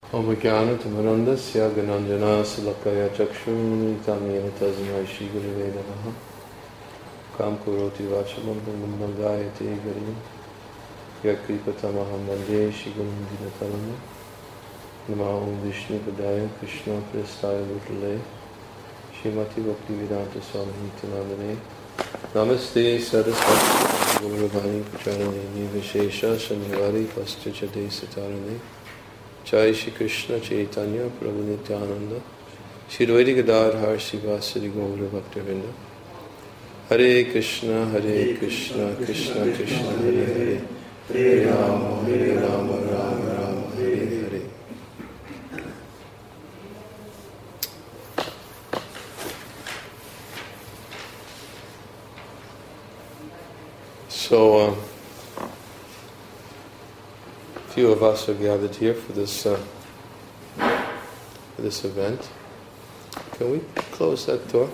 Om Jnana-timirandasya Gyananjana Salakaya Chakshurunmitam Yena Tasmai Shri Gurave Namaha Kam Kuroti Vachalam Bhumam Gayate Garim Yakripatamaham Vande Shri Gurum Dinataram Namo Om Vishnu Padaya Krishna Prestaya Bhutale Shrimati Bhaktivedanta Swami Nityanandane Namaste Saraswati Gauravani Pacharane Vishesha Shanivari Paschachade Satarane Jai Shri Krishna Chaitanya Prabhu Nityananda Shri Advaita Gadadhar Srivasadi Gaura Bhaktivinoda Hare Krishna Krishna Krishna Hare Hare Hare Rama Rama Rama Hare Hare. So, few of us are gathered here for this event. Can we close that door?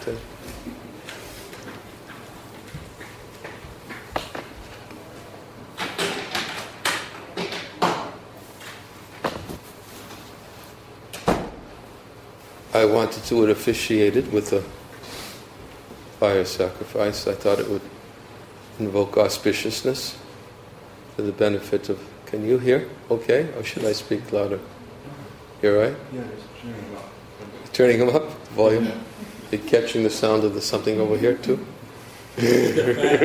I wanted to officiate it with a fire sacrifice. I thought it would invoke auspiciousness for the benefit of... Can you hear? Okay? Or should I speak louder? You all right? Yeah, just turning them up. Turning them up? Volume? Are you catching the sound of the something over here too? They're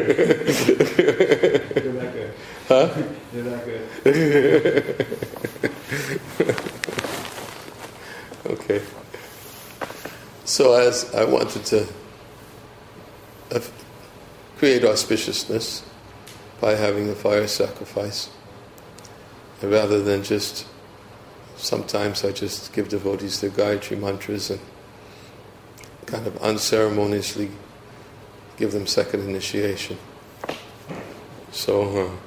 not good. Huh? They're not good. Okay. So as I wanted to create auspiciousness by having the fire sacrifice, rather than just, sometimes I just give devotees their Gayatri mantras and kind of unceremoniously give them second initiation. So,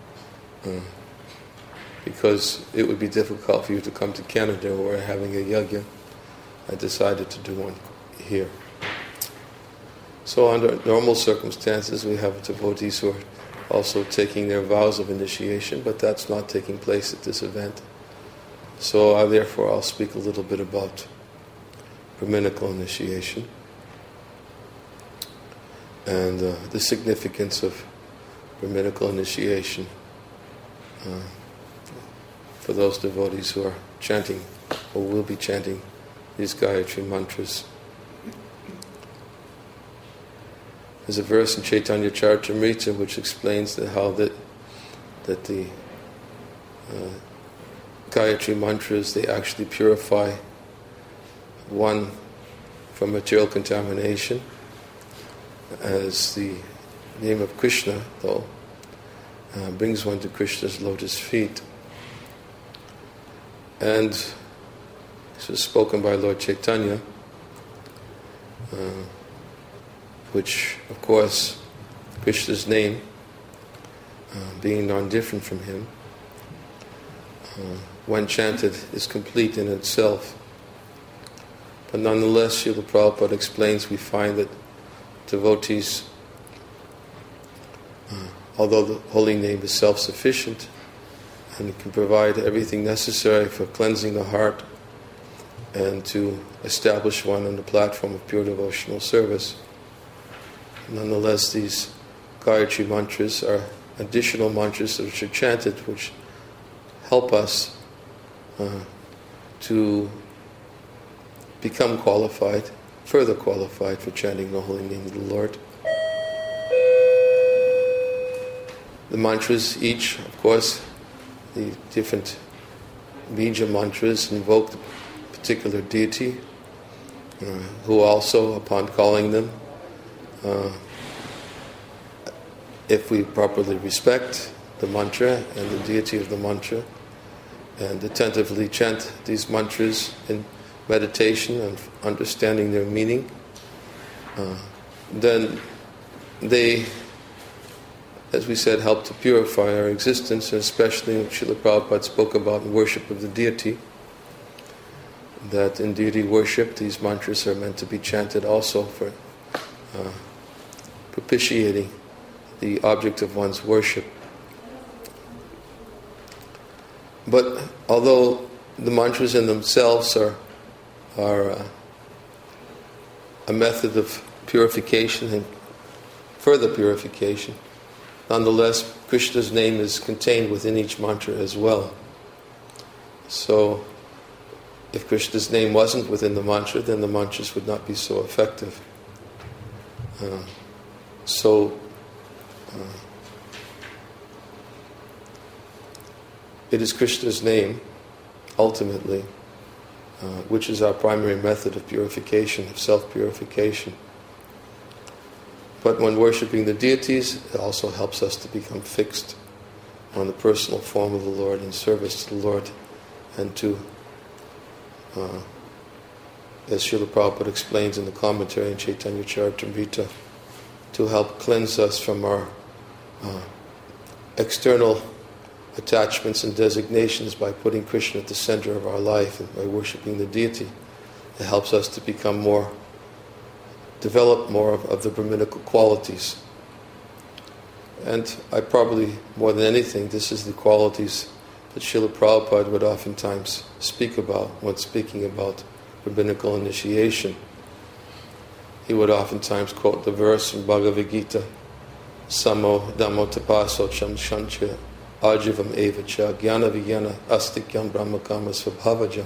because it would be difficult for you to come to Canada where we're having a yajna, I decided to do one here. So under normal circumstances, we have devotees who are also taking their vows of initiation, but that's not taking place at this event. So I'll speak a little bit about Brahminical initiation and the significance of Brahminical initiation for those devotees who are chanting or will be chanting these Gayatri mantras. There's a verse in Chaitanya Charitamrita which explains how the Gayatri mantras, they actually purify one from material contamination, as the name of Krishna, though, brings one to Krishna's lotus feet. And this was spoken by Lord Chaitanya, which, of course, Krishna's name, being non-different from him, when chanted, is complete in itself. But nonetheless, Srila Prabhupada explains, we find that devotees, although the holy name is self-sufficient and can provide everything necessary for cleansing the heart and to establish one on the platform of pure devotional service, nonetheless, these Gayatri mantras are additional mantras which are chanted, which help us to become qualified, further qualified for chanting the holy name of the Lord. The mantras, each, of course, the different bija mantras invoke the particular deity, who also, upon calling them, if we properly respect the mantra and the deity of the mantra and attentively chant these mantras in meditation and understanding their meaning, then they, as we said, help to purify our existence, and especially what Srila Prabhupada spoke about in worship of the deity, that in deity worship these mantras are meant to be chanted also for propitiating the object of one's worship. But although the mantras in themselves are a method of purification and further purification. Nonetheless, Krishna's name is contained within each mantra as well. So, if Krishna's name wasn't within the mantra, then the mantras would not be so effective. It is Krishna's name, ultimately, which is our primary method of purification, of self-purification. But when worshipping the deities, it also helps us to become fixed on the personal form of the Lord in service to the Lord, and to, as Srila Prabhupada explains in the commentary in Chaitanya Charitamrita, to help cleanse us from our external attachments and designations by putting Krishna at the center of our life and by worshipping the deity. It helps us to become develop more of the Brahminical qualities. And I probably, more than anything, this is the qualities that Srila Prabhupada would oftentimes speak about when speaking about Rabbinical initiation. He would oftentimes quote the verse from Bhagavad Gita, Samo Dhammo Tapaso Cham Shancha Ajivam Evacha Jnana Vijnana Astikyam Brahmakama Svabhavajam.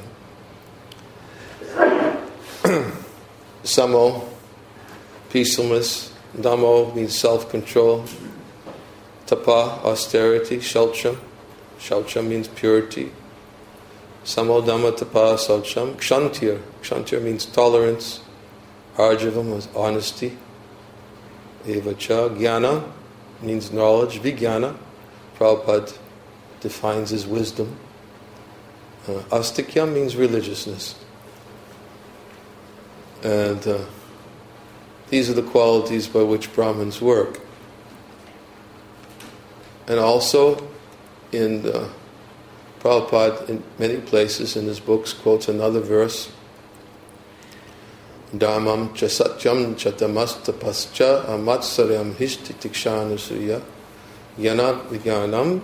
Samo, peacefulness. Dhammo means self-control. Tapa, austerity. Shaucham. Shaucham means purity. Samo Dhamma Tapa Saucham. Kshantir. Kshantir means tolerance. Arjavam means honesty. Evacha. Jnana means knowledge. Vijnana, Prabhupada defines as wisdom. Astikyam means religiousness. And these are the qualities by which Brahmins work. And also, Prabhupada, in many places in his books, quotes another verse, Dharmam cha satyam cha tamastapascha amatsaryam hishti tikshanasuya yana vijnanam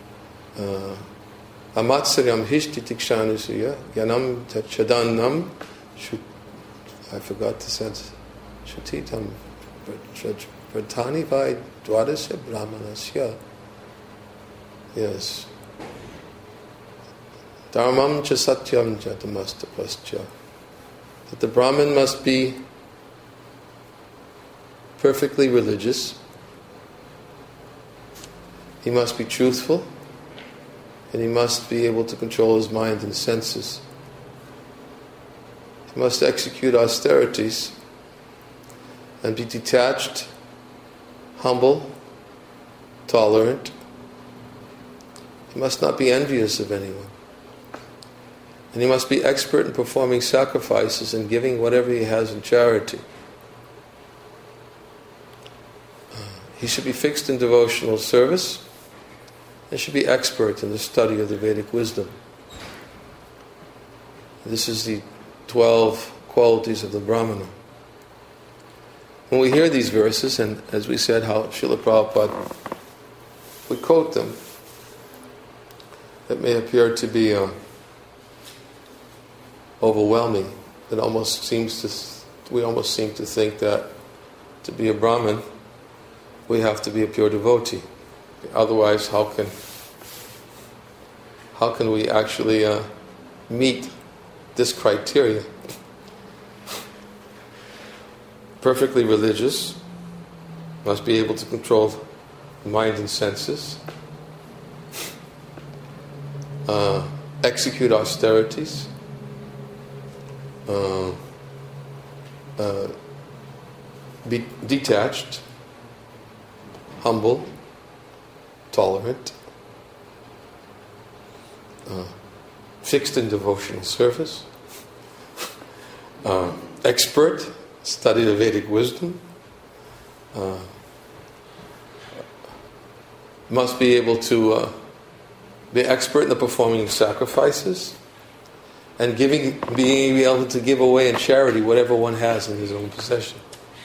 amatsaryam hishti tikshanasuya yanam chadanam I forgot the sense. Shutitam Pratani vai dwadasya brahmanasya. Yes. Dharmam cha satyam cha tamastapascha. That the Brahmin must be perfectly religious. He must be truthful. And he must be able to control his mind and senses. He must execute austerities and be detached, humble, tolerant. He must not be envious of anyone. And he must be expert in performing sacrifices and giving whatever he has in charity. He should be fixed in devotional service and should be expert in the study of the Vedic wisdom. This is the 12 qualities of the Brahmana. When we hear these verses, and as we said, how Srila Prabhupada would quote them, it may appear to be overwhelming. We almost seem to think that to be a Brahmin, we have to be a pure devotee. Otherwise, how can we actually meet this criteria? Perfectly religious, must be able to control the mind and senses, execute austerities, be detached, humble, tolerant, fixed in devotional service, expert, study the Vedic wisdom, must be able to be expert in the performing of sacrifices, and being able to give away in charity whatever one has in his own possession.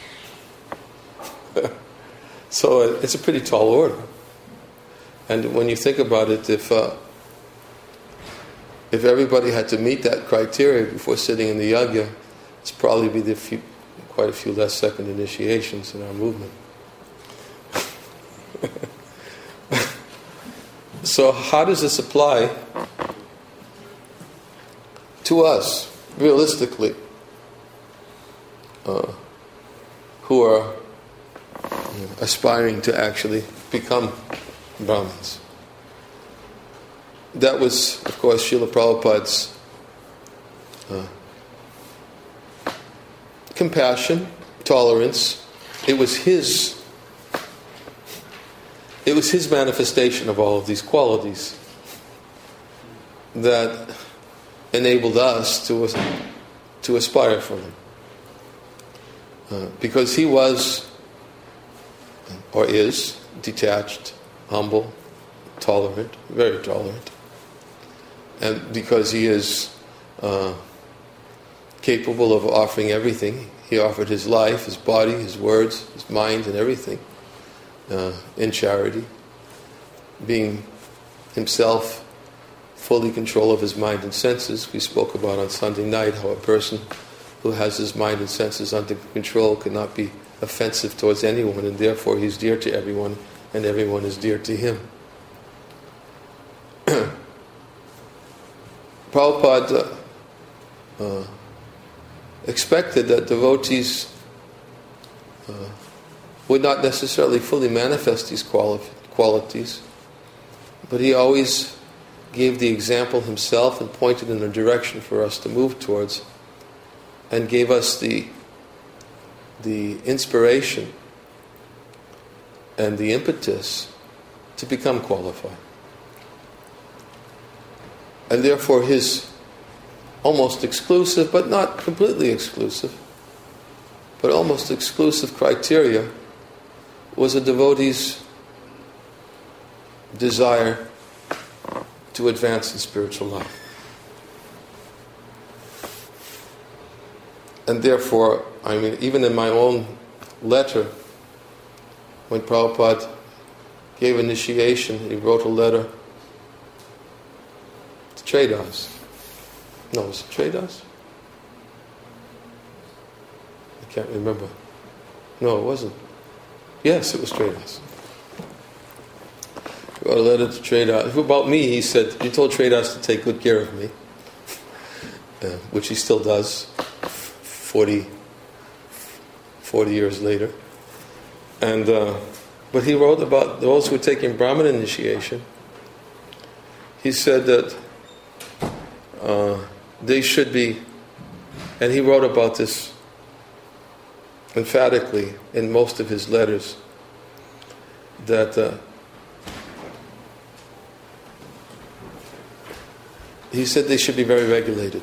So it's a pretty tall order. And when you think about it, if if everybody had to meet that criteria before sitting in the yajna, it's probably be quite a few less second initiations in our movement. So how does this apply to us, realistically, who are aspiring to actually become Brahmins? That was, of course, Srila Prabhupada's compassion, tolerance. It was his manifestation of all of these qualities that enabled us to aspire for them. Because he was, or is, detached, humble, tolerant, very tolerant. And because he is capable of offering everything, he offered his life, his body, his words, his mind, and everything in charity, being himself fully in control of his mind and senses. We spoke about on Sunday night how a person who has his mind and senses under control cannot be offensive towards anyone, and therefore he's dear to everyone, and everyone is dear to him. Prabhupada expected that devotees would not necessarily fully manifest these qualities, but he always gave the example himself and pointed in a direction for us to move towards, and gave us the inspiration and the impetus to become qualified. And therefore his almost exclusive, but not completely exclusive, but almost exclusive criteria was a devotee's desire to advance in spiritual life. And therefore, even in my own letter, when Prabhupada gave initiation, he wrote a letter to Tredas. No, was it Tredas? I can't remember. No, it wasn't. Yes, it was Tredas. He wrote a letter to Tredas. About me, he said, he told Tredas to take good care of me, which he still does 40 years later. And but he wrote about those who were taking Brahman initiation. He said that they should be, and he wrote about this emphatically in most of his letters, that he said they should be very regulated.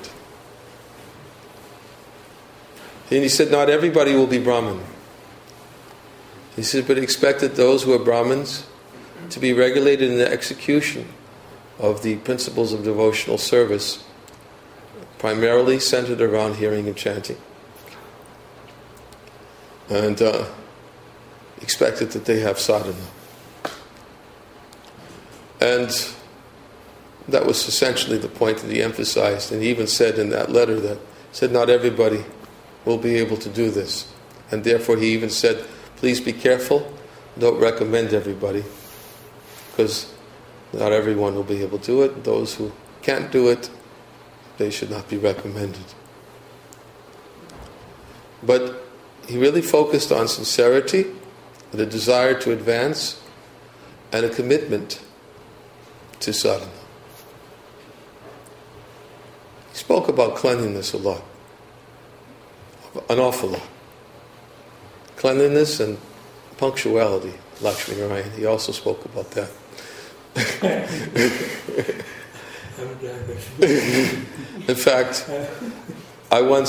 And he said not everybody will be Brahmin. He said, but he expected those who are Brahmins to be regulated in the execution of the principles of devotional service, primarily centered around hearing and chanting. And expected that they have sadhana. And that was essentially the point that he emphasized. And he even said in that letter that, said not everybody will be able to do this. And therefore he even said, please be careful, don't recommend everybody, because not everyone will be able to do it. Those who can't do it, they should not be recommended. But he really focused on sincerity, the desire to advance, and a commitment to sadhana. He spoke about cleanliness a lot, an awful lot. Cleanliness and punctuality, Lakshmi Narayan, he also spoke about that. In fact, I once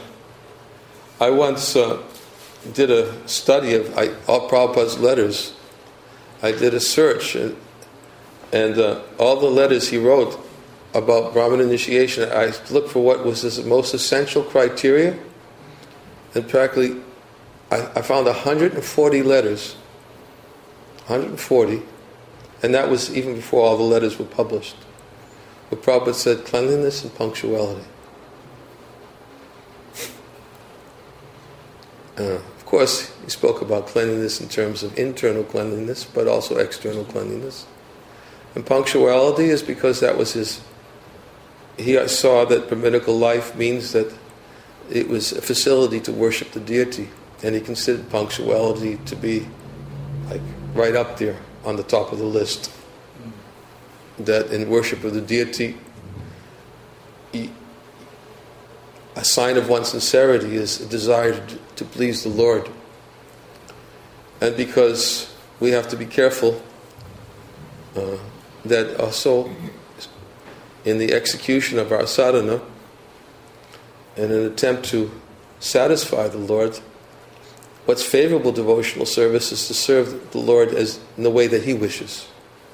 did a study of all Prabhupada's letters. I did a search, and all the letters he wrote about Brahman initiation, I looked for what was his most essential criteria, and practically I found 140 letters, 140, and that was even before all the letters were published, But Prabhupada said cleanliness and punctuality. Of course, he spoke about cleanliness in terms of internal cleanliness, but also external cleanliness. And punctuality is because that was he saw that Brahminical life means that it was a facility to worship the deity, and he considered punctuality to be like right up there on the top of the list. That in worship of the deity, a sign of one's sincerity is a desire to please the Lord. And because we have to be careful that also in the execution of our sadhana, in an attempt to satisfy the Lord, what's favorable devotional service is to serve the Lord as in the way that He wishes.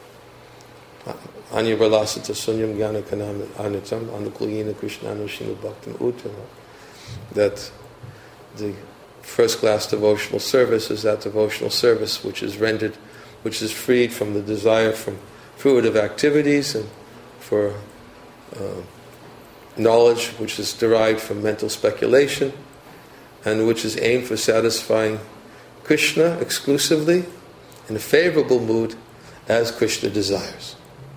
Anya Valasita Sunyam Gyana Kanam Anitam Anuklayina Krishna Anushinu Bhaktam Uttama. That the first class devotional service is that devotional service which is rendered, which is freed from the desire from fruitive activities and for knowledge which is derived from mental speculation, and which is aimed for satisfying Krishna exclusively in a favorable mood as Krishna desires.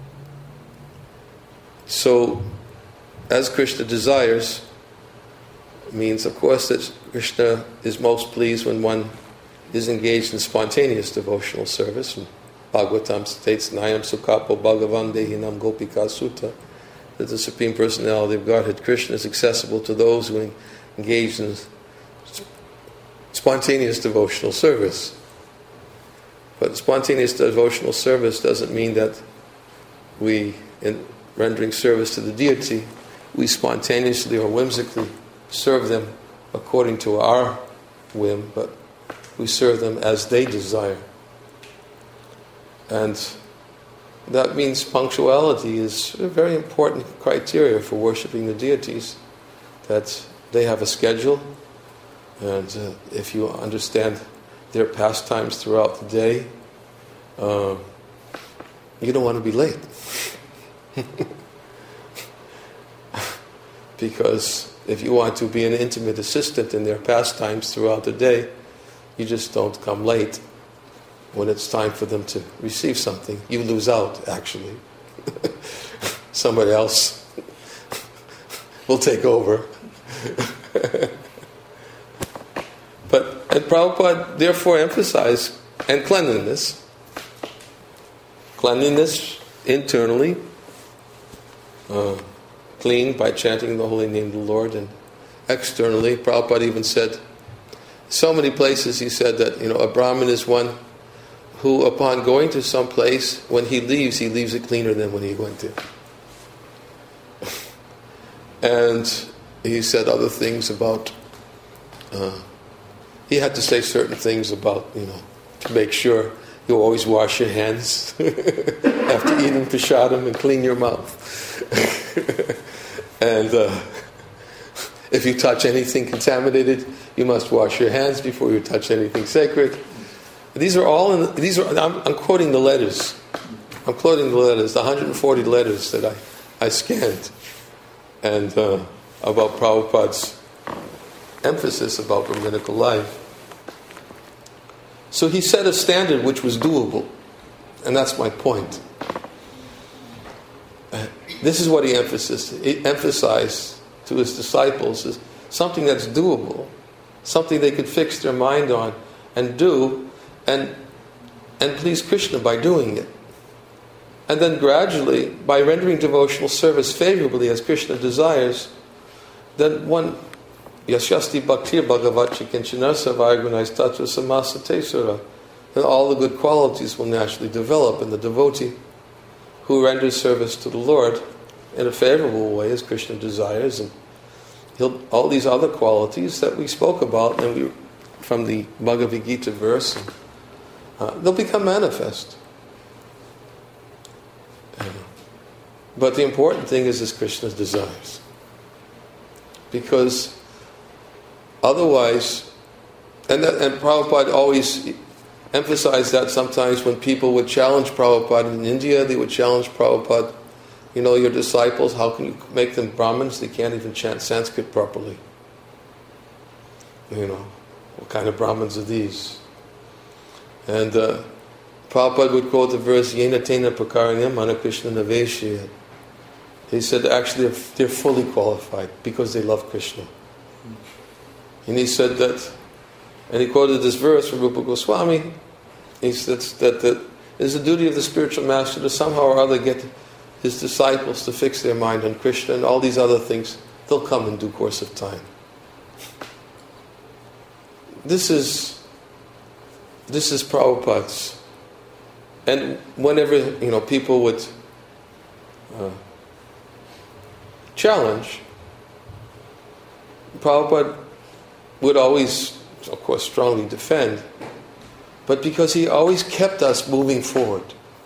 So, as Krishna desires means, of course, that Krishna is most pleased when one is engaged in spontaneous devotional service. And Bhagavatam states, Nayam Sukhapo Bhagavan Dehinam Gopika Sutta, that the Supreme Personality of Godhead, Krishna, is accessible to those who engage in spontaneous devotional service. But spontaneous devotional service doesn't mean that we, in rendering service to the deity, we spontaneously or whimsically serve them according to our whim, but we serve them as they desire. And that means punctuality is a very important criteria for worshipping the deities, that they have a schedule, and if you understand their pastimes throughout the day, you don't want to be late. Because if you want to be an intimate assistant in their pastimes throughout the day, you just don't come late when it's time for them to receive something. You lose out, actually. Somebody else will take over. And Prabhupada therefore emphasized and cleanliness internally, clean by chanting the holy name of the Lord, and externally, Prabhupada even said, so many places he said that a Brahmin is one who, upon going to some place, when he leaves it cleaner than when he went there. And he said other things about, he had to say certain things about, to make sure you always wash your hands after eating prasadam and clean your mouth. And if you touch anything contaminated, you must wash your hands before you touch anything sacred. These are all I'm quoting the letters. I'm quoting the letters, the 140 letters that I scanned, and about Prabhupada's emphasis about Brahminical life. So he set a standard which was doable, and that's my point. This is what he emphasized to his disciples, is something that's doable, something they could fix their mind on and do, and please Krishna by doing it. And then gradually, by rendering devotional service favorably as Krishna desires, then one Yashasti Bhaktir Bhagavachi Kinchanasa Vairgunais Tattva Samasate Sura, then all the good qualities will naturally develop in the devotee who renders service to the Lord in a favorable way as Krishna desires, and all these other qualities that we spoke about and from the Bhagavad Gita verse, they'll become manifest. But the important thing is Krishna's desires, because otherwise, and Prabhupada always emphasized that sometimes when people would challenge Prabhupada in India, they would challenge Prabhupada your disciples, how can you make them Brahmins? They can't even chant Sanskrit properly. What kind of Brahmins are these? And Prabhupada would quote the verse, Yena tena prakaranyam mana Krishna naveshya. He said actually they're fully qualified because they love Krishna. And he said that, and he quoted this verse from Rupa Goswami. He said that it is the duty of the spiritual master to somehow or other get his disciples to fix their mind on Krishna, and all these other things, they'll come in due course of time. This is Prabhupada's. And whenever people would challenge, Prabhupada would always, of course, strongly defend, but because he always kept us moving forward.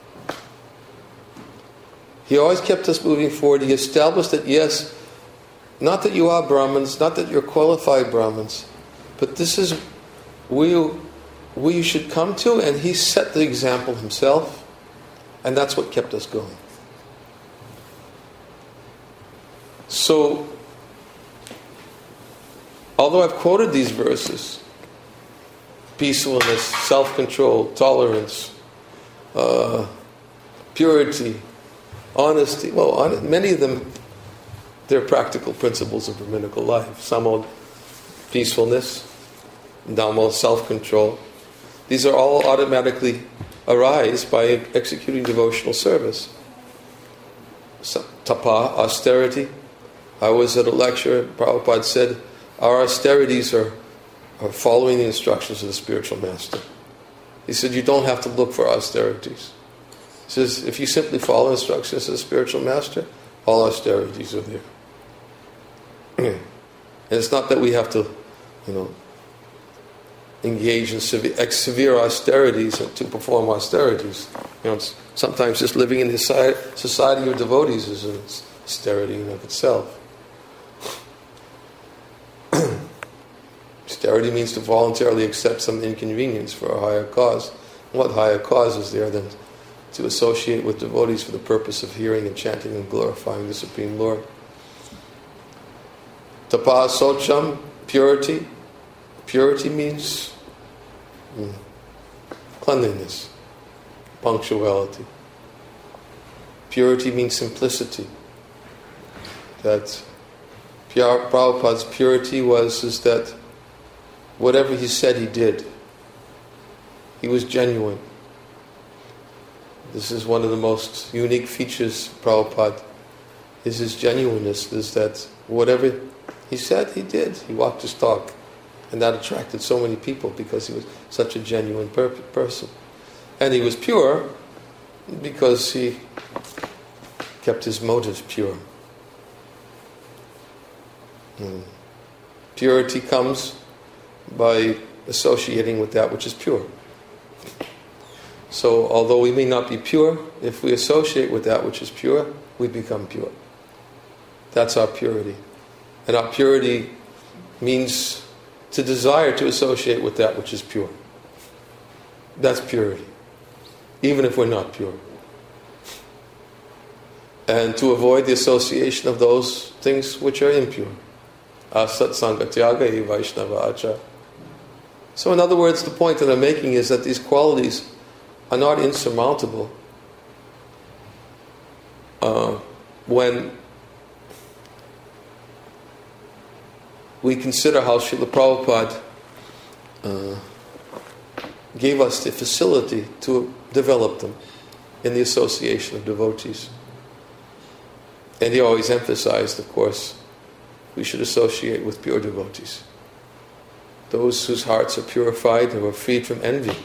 He always kept us moving forward. He established that, yes, not that you are Brahmins, not that you're qualified Brahmins, but this is where you should come to, and he set the example himself, and that's what kept us going. So, although I've quoted these verses, peacefulness, self-control, tolerance, purity, honesty, many of them, they're practical principles of Brahminical life. Samo, peacefulness, Dhammo, self-control. These are all automatically arise by executing devotional service. Tapa, austerity. I was at a lecture, Prabhupada said, our austerities are following the instructions of the spiritual master. He said, you don't have to look for austerities. He says, if you simply follow instructions of the spiritual master, all austerities are there. And it's not that we have to, engage in severe austerities to perform austerities. Sometimes just living in the society of devotees is an austerity in of itself. Austerity means to voluntarily accept some inconvenience for a higher cause. And what higher cause is there than to associate with devotees for the purpose of hearing and chanting and glorifying the Supreme Lord? Tapa socham, purity. Purity means cleanliness, punctuality. Purity means simplicity. That Prabhupada's purity is that whatever he said he did. He was genuine. This is one of the most unique features of Prabhupada, is his genuineness, is that whatever he said he did. He walked his talk. And that attracted so many people because he was such a genuine person. And he was pure because he kept his motives pure. Purity comes by associating with that which is pure. So although we may not be pure, if we associate with that which is pure, we become pure. That's our purity. And our purity means to desire to associate with that which is pure. That's purity, even if we're not pure. And to avoid the association of those things which are impure. Asat sangatyaga e vaishnava acha. So in other words, the point that I'm making is that these qualities are not insurmountable when we consider how Srila Prabhupada gave us the facility to develop them in the association of devotees. And he always emphasized, of course, we should associate with pure devotees. Those whose hearts are purified and are freed from envy.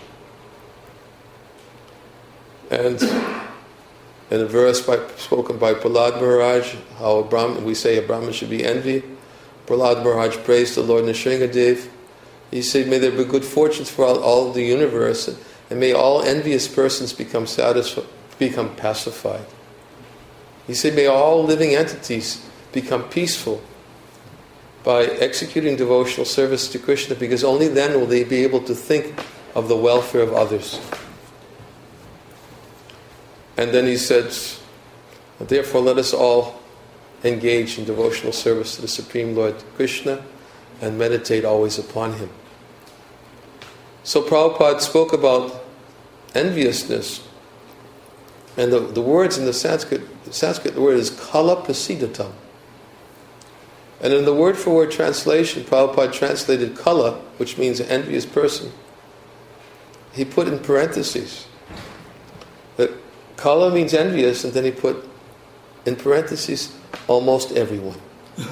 And in a verse spoken by Prahlad Maharaj, how we say a Brahmin should be envied. Prahlad Maharaj praised the Lord Nrsingadev. He said, may there be good fortunes for all the universe, and may all envious persons become pacified. He said, may all living entities become peaceful by executing devotional service to Krishna, because only then will they be able to think of the welfare of others. And then he said, And therefore, let us all engage in devotional service to the Supreme Lord Krishna and meditate always upon Him. So Prabhupada spoke about enviousness. And the words in the Sanskrit the word is kala prasidatam. And in the word-for-word translation, Prabhupada translated kala, which means an envious person. He put in parentheses that kala means envious, and then he put in parentheses, almost everyone.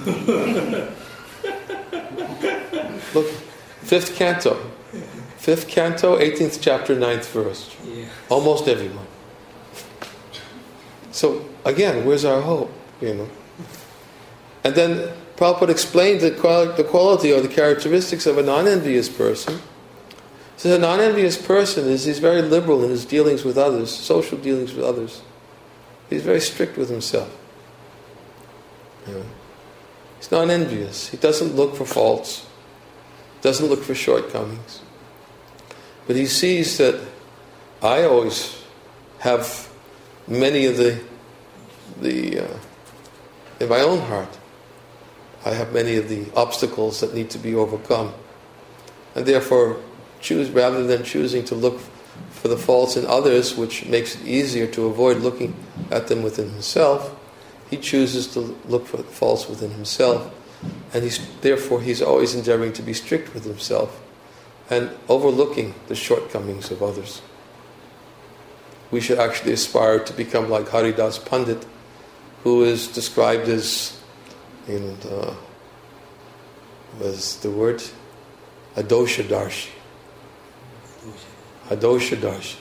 Look, 5th canto, 18th chapter, 9th verse. Yeah. Almost everyone. So, again, where's our hope, And then Prabhupada explained the quality or the characteristics of a non-envious person. So a non-envious person he's very liberal in his dealings with others, social dealings with others. He's very strict with himself. He's not envious. He doesn't look for faults. Doesn't look for shortcomings. But he sees that I always have many of the in my own heart, I have many of the obstacles that need to be overcome. And therefore, rather than choosing to look for the faults in others, which makes it easier to avoid looking at them within himself, he chooses to look for the faults within himself. And therefore he's always endeavoring to be strict with himself and overlooking the shortcomings of others. We should actually aspire to become like Haridas Pandit, who is described as, was the word? Adoshadarshi. Adoshadarshi.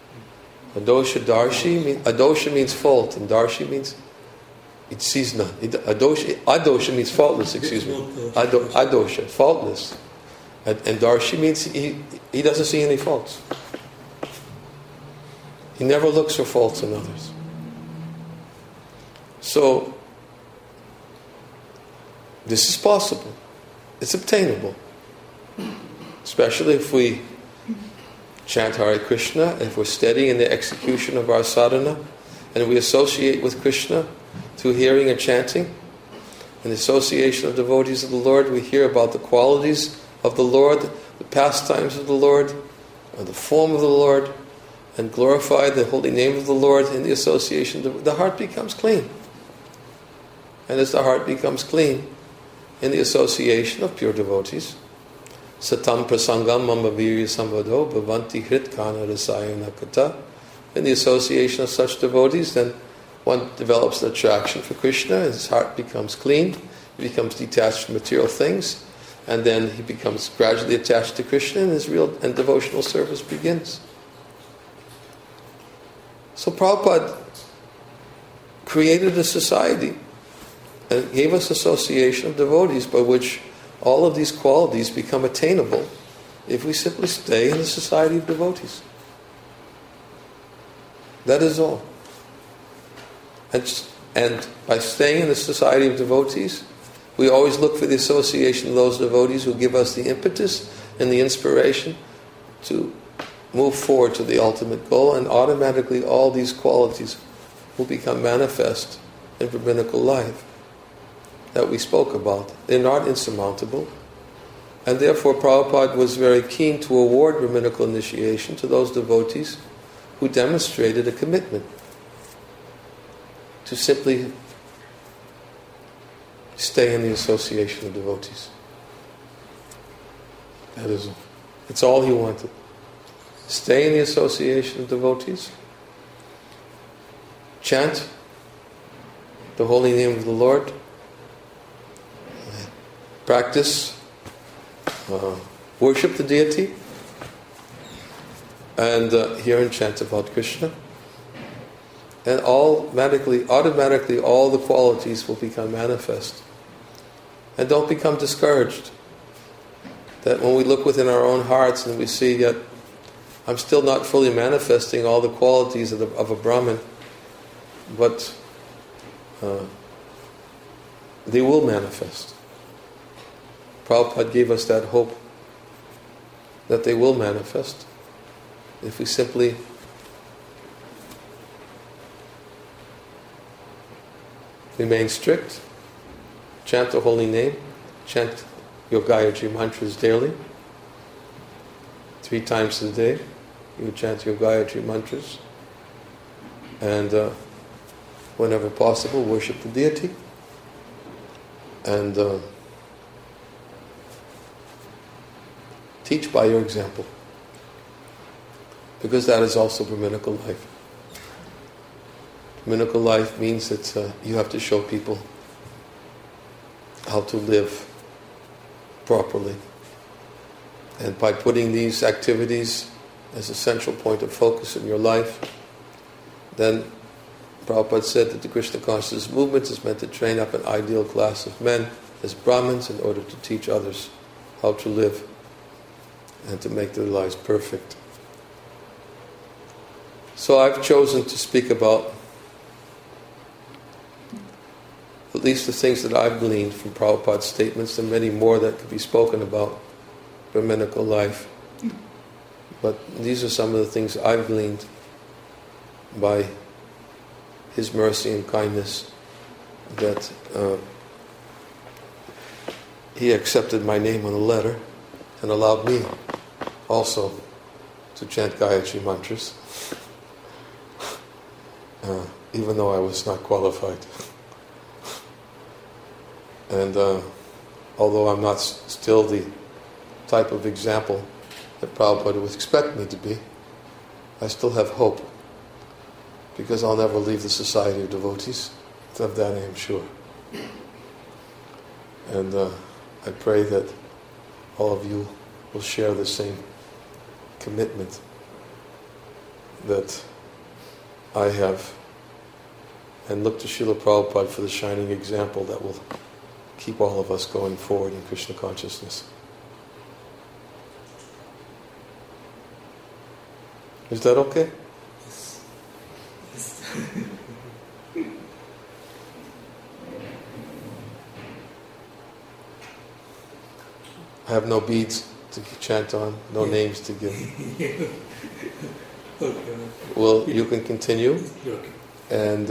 Adosha means fault, and Darshi means it sees none. Adosha means faultless, excuse me. Adosha, faultless. And Darshi means he doesn't see any faults. He never looks for faults in others. So, this is possible. It's obtainable. Especially if we chant Hare Krishna, if we're steady in the execution of our sadhana, and we associate with Krishna through hearing and chanting. In the association of devotees of the Lord, we hear about the qualities of the Lord, the pastimes of the Lord, or the form of the Lord, and glorify the holy name of the Lord in the association. The heart becomes clean. And as the heart becomes clean in the association of pure devotees, Satam prasangam mama virya samvado bhavanti hritkana rasayana kata. In the association of such devotees, then one develops an attraction for Krishna, his heart becomes clean, he becomes detached from material things, and then he becomes gradually attached to Krishna, and his real and devotional service begins. So Prabhupada created a society and gave us association of devotees by which all of these qualities become attainable if we simply stay in the society of devotees. That is all. And by staying in the society of devotees, we always look for the association of those devotees who give us the impetus and the inspiration to move forward to the ultimate goal, and automatically all these qualities will become manifest in rabbinical life that we spoke about. They're not insurmountable, and therefore Prabhupada was very keen to award rabbinical initiation to those devotees who demonstrated a commitment to simply stay in the association of devotees. That is all. It's all he wanted. Stay in the association of devotees. Chant the holy name of the Lord. Practice worship the deity. And hear and chant about Krishna. And automatically all the qualities will become manifest. And don't become discouraged. That when we look within our own hearts and we see that I'm still not fully manifesting all the qualities of a Brahmin, but they will manifest. Prabhupada gave us that hope that they will manifest if we simply remain strict, chant the holy name, chant your Gayatri mantras daily. 3 times a day you chant your Gayatri mantras, and whenever possible worship the deity, and teach by your example, because that is also Brahminical life. Brahminical life means that you have to show people how to live properly. And by putting these activities as a central point of focus in your life, then Prabhupada said that the Krishna consciousness movement is meant to train up an ideal class of men as Brahmins in order to teach others how to live and to make their lives perfect. So I've chosen to speak about at least the things that I've gleaned from Prabhupada's statements, and many more that could be spoken about Brahminical life. But these are some of the things I've gleaned by his mercy and kindness, that he accepted my name on a letter and allowed me also to chant Gayatri mantras, even though I was not qualified. And although I'm not still the type of example that Prabhupada would expect me to be, I still have hope, because I'll never leave the Society of Devotees. Of that I am sure. And I pray that all of you will share the same commitment that I have, and look to Srila Prabhupada for the shining example that will keep all of us going forward in Krishna consciousness. Is that okay? Yes. I have no beads to chant on, no names to give. Okay. Well, you can continue, Okay. and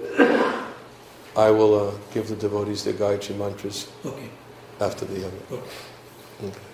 I will give the devotees their Gayatri mantras Okay. after the yajna. Okay. Okay.